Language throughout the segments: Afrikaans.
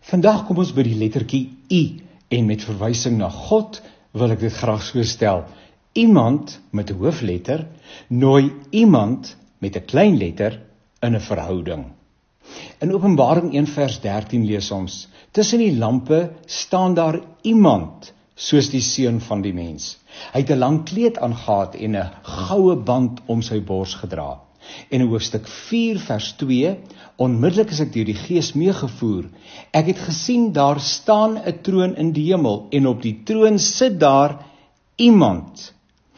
Vandag kom ons by die lettertjie I en met verwysing na God wil ek dit graag so stel. Iemand met 'n hoofletter nooi iemand met 'n klein letter in 'n verhouding. In Openbaring 1 vers 13 lees ons: tussen die lampe staan daar iemand soos die seun van die mens. Hy het 'n lang kleed aangetree en 'n goue band om sy bors gedra. En in hoofstuk 4 vers 2, onmiddellik is ek deur die Gees meegevoer. Ek het gesien daar staan 'n troon in die hemel en op die troon sit daar iemand.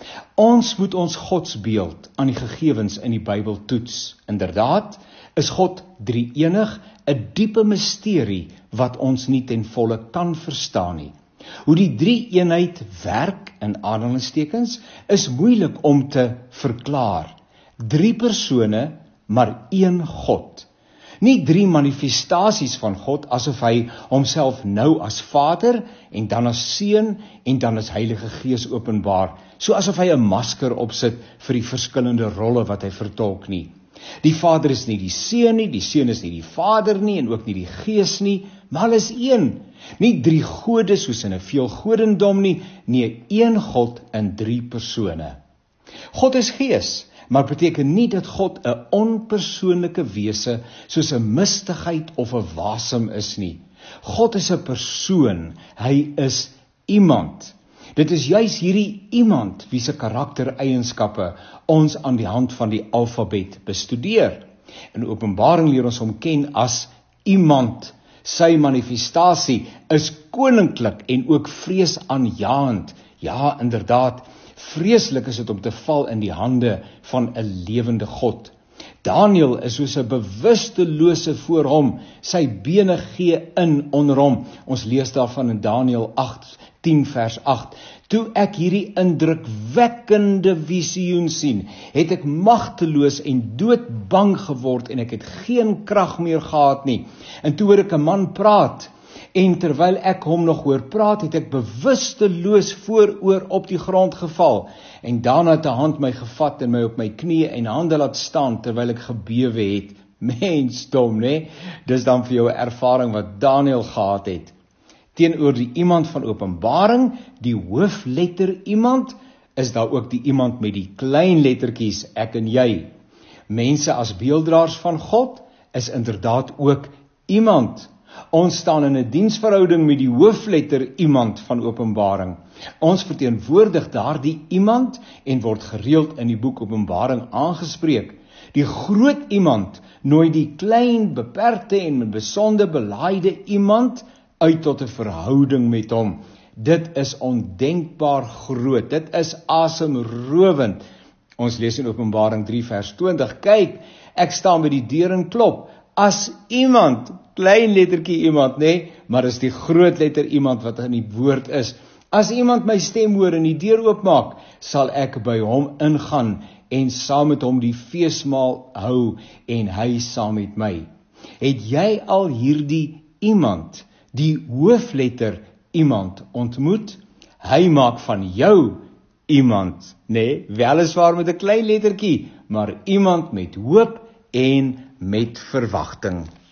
Ons moet ons godsbeeld aan die gegewens in die Bybel toets. Inderdaad, is God drie-enig, 'n diepe misterie wat ons nie ten volle kan verstaan nie. Hoe die drie-eenheid werk, in aanhalingstekens, is moeilik om te verklaar. 3 persone, maar 1 God. Nie 3 manifestasies van God, asof hy homself nou as Vader, en dan as Seun, en dan as Heilige Gees openbaar, so asof hy 'n masker opsit vir die verskillende rolle wat hy vertolk nie. Die Vader is nie die Seun nie, die Seun is nie die Vader nie, en ook nie die Gees nie, maar hulle is 1. Nie 3 gode soos in 'n veelgodendom nie, nee, 1 God in 3 persone. God is Gees, maar beteken nie dat God 'n onpersoonlike wese soos 'n mistigheid of 'n wasem is nie. God is 'n persoon, hy is iemand. Dit is juis hierdie iemand wie se karaktereienskappe ons aan die hand van die alfabet bestudeer. In Openbaring leer ons hom ken as iemand. Sy manifestasie is koninklik en ook vreesaanjaend. Ja, inderdaad, vreeslik is dit om te val in die hande van 'n lewende God. Daniël is soos 'n bewustelose voor hom, sy bene gee in onder hom. Ons lees daarvan in Daniël 10 vers 8. Toe ek hierdie indrukwekkende visioen sien, het ek magteloos en doodbang geword en ek het geen krag meer gehad nie. En toe hoor ek 'n man praat, en terwyl ek hom nog hoor praat, het ek bewusteloos vooroor op die grond geval. En daarna het 'n hand my gevat en my op my knieë en hande laat staan terwyl ek gebewe het. Mensdom, né? Dis dan vir jou 'n ervaring wat Daniël gehad het. Teenoor die iemand van Openbaring, die hoofletter iemand, is daar ook die iemand met die klein lettertjies, ek en jy. Mense as beelddraers van God is inderdaad ook iemand. Ons staan in 'n diensverhouding met die hoofletter iemand van Openbaring. Ons verteenwoordig daardie iemand en word gereeld in die boek Openbaring aangespreek. Die groot iemand nooi die klein, beperkte en besonder belaaide iemand uit tot 'n verhouding met hom. Dit is ondenkbaar groot, dit is asemrowend. Ons lees in Openbaring 3 vers 20, kyk, ek staan by die deur en klop, as iemand, klein lettertjie iemand, nee, maar is die groot letter iemand wat in die woord is. As iemand my stem hoor en die deur oopmaak, sal ek by hom ingaan en saam met hom die feesmaal hou en hy saam met my. Het jy al hierdie iemand, die hoofletter iemand ontmoet? Hy maak van jou iemand, nee, weliswaar met 'n klein lettertjie, maar iemand met hoop en met verwagting.